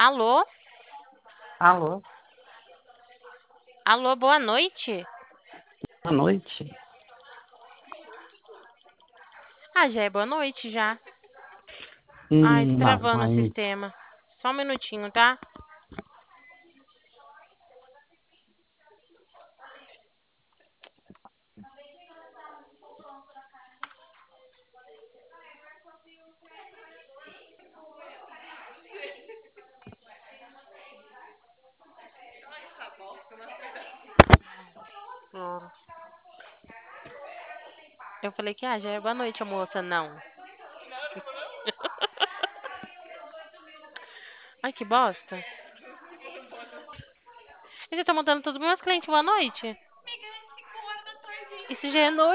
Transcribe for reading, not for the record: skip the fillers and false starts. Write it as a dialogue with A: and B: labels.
A: Alô?
B: Alô,
A: Alô, boa noite.
B: boa noite.
A: Ah, já é boa noite já. Ai, tá
B: Não,
A: travando o
B: aí.
A: sistema. Só um minutinho, tá? Hum. Eu falei que já é boa noite, moça. Não. Ai, que bosta. E você tá mandando todos os meus clientes boa noite? Isso já é noite.